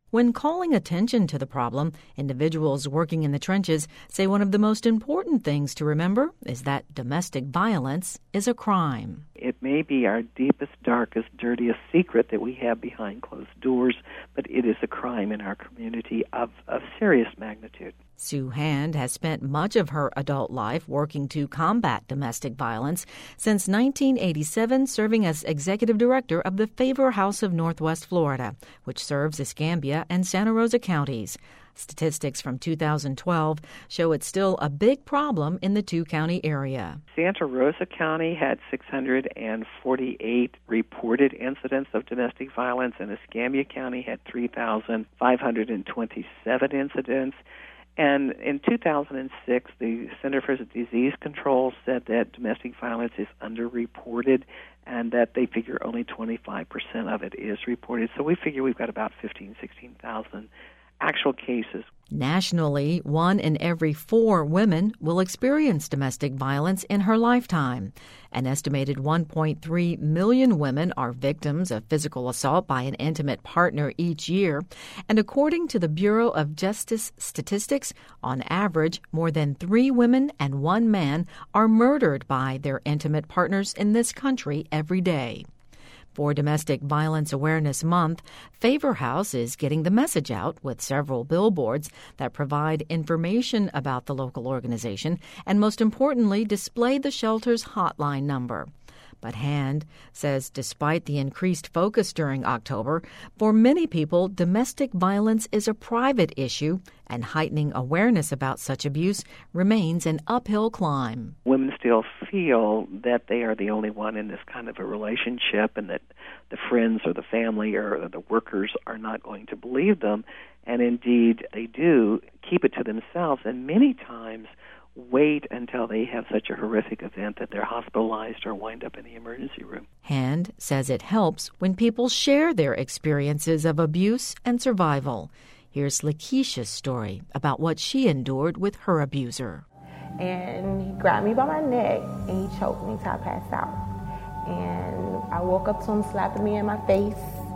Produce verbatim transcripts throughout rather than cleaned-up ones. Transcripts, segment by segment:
When calling attention to the problem, individuals working in the trenches say one of the most important things to remember is that domestic violence is a crime. It may be our deepest, darkest, dirtiest secret that we have behind closed doors, but it is a crime in our community of, of serious magnitude. Sue Hand has spent much of her adult life working to combat domestic violence. Since nineteen eighty-seven, serving as executive director of the Favor House of Northwest Florida, which serves Escambia and Santa Rosa counties. Statistics from two thousand twelve show it's still a big problem in the two-county area. Santa Rosa County had six hundred forty-eight reported incidents of domestic violence, and Escambia County had three thousand five hundred twenty-seven incidents. And in two thousand six, the Center for Disease Control said that domestic violence is underreported and that they figure only twenty-five percent of it is reported. So we figure we've got about fifteen, sixteen thousand actual cases. Nationally, one in every four women will experience domestic violence in her lifetime. An estimated one point three million women are victims of physical assault by an intimate partner each year. And according to the Bureau of Justice Statistics, on average, more than three women and one man are murdered by their intimate partners in this country every day. For Domestic Violence Awareness Month, Favor House is getting the message out with several billboards that provide information about the local organization and, most importantly, display the shelter's hotline number. But Hand says despite the increased focus during October, for many people, domestic violence is a private issue, and heightening awareness about such abuse remains an uphill climb. Women still feel that they are the only one in this kind of a relationship and that the friends or the family or the workers are not going to believe them. And indeed, they do keep it to themselves, and many times wait until they have such a horrific event that they're hospitalized or wind up in the emergency room. Hand says it helps when people share their experiences of abuse and survival. Here's Lakeisha's story about what she endured with her abuser. And he grabbed me by my neck and he choked me till I passed out. And I woke up to him slapping me in my face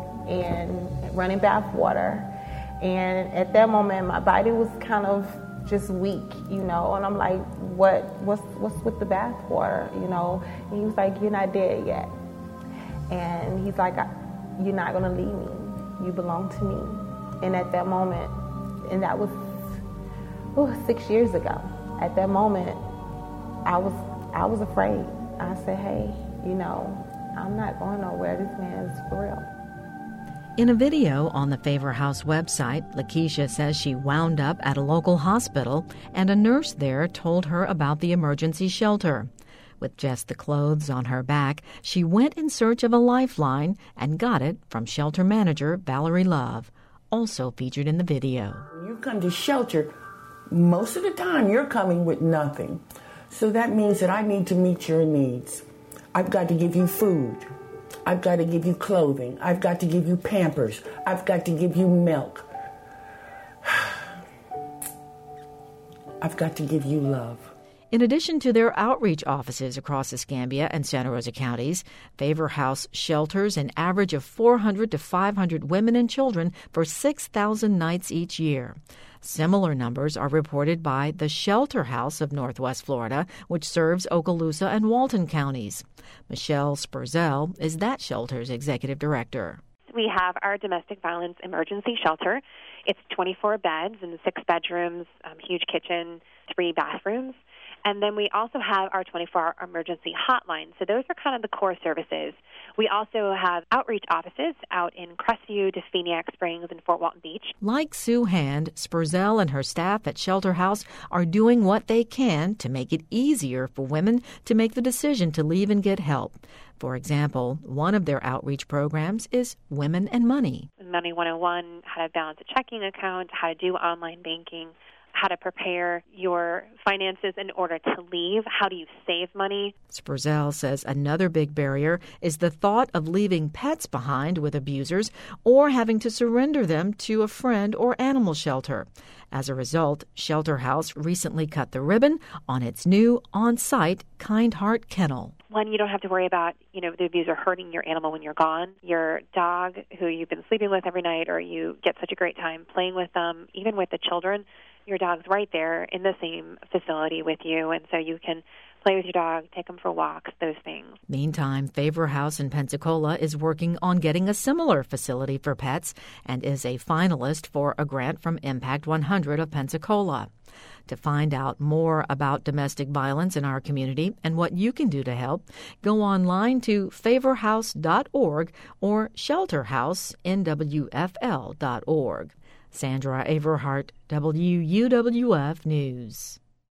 and running bath water. And at that moment, my body was kind of just weak, you know, and I'm like, what, what's, what's with the bath water, you know? And he was like, you're not dead yet. And he's like, you're not gonna leave me. You belong to me. And at that moment, and that was ooh, six years ago. At that moment, I was, I was afraid. I said, hey, you know, I'm not going nowhere. This man is for real. In a video on the Favor House website, Lakeisha says she wound up at a local hospital and a nurse there told her about the emergency shelter. With just the clothes on her back, she went in search of a lifeline and got it from shelter manager Valerie Love, also featured in the video. When you come to shelter, most of the time you're coming with nothing. So that means that I need to meet your needs. I've got to give you food. I've got to give you clothing. I've got to give you Pampers. I've got to give you milk. I've got to give you love. In addition to their outreach offices across Escambia and Santa Rosa counties, Favor House shelters an average of four hundred to five hundred women and children for six thousand nights each year. Similar numbers are reported by the Shelter House of Northwest Florida, which serves Okaloosa and Walton counties. Michelle Spurzell is that shelter's executive director. We have our domestic violence emergency shelter. It's twenty-four beds and six bedrooms, um, huge kitchen, three bathrooms. And then we also have our twenty-four hour emergency hotline. So those are kind of the core services. We also have outreach offices out in Crestview, Definiak Springs, and Fort Walton Beach. Like Sue Hand, Spurzell and her staff at Shelter House are doing what they can to make it easier for women to make the decision to leave and get help. For example, one of their outreach programs is Women and Money. Money one oh one, how to balance a checking account, how to do online banking. how to prepare your finances in order to leave. How do you save money? Sperzel says another big barrier is the thought of leaving pets behind with abusers or having to surrender them to a friend or animal shelter. As a result, Shelter House recently cut the ribbon on its new on-site Kind Heart kennel. One, you don't have to worry about, you know, the abuser hurting your animal when you're gone. Your dog, who you've been sleeping with every night, or you get such a great time playing with them, even with the children, your dog's right there in the same facility with you, and so you can play with your dog, take them for walks, those things. Meantime, Favor House in Pensacola is working on getting a similar facility for pets and is a finalist for a grant from Impact one hundred of Pensacola. To find out more about domestic violence in our community and what you can do to help, go online to favor house dot org or shelter house n w f l dot org. Sandra Averhart, W U W F News.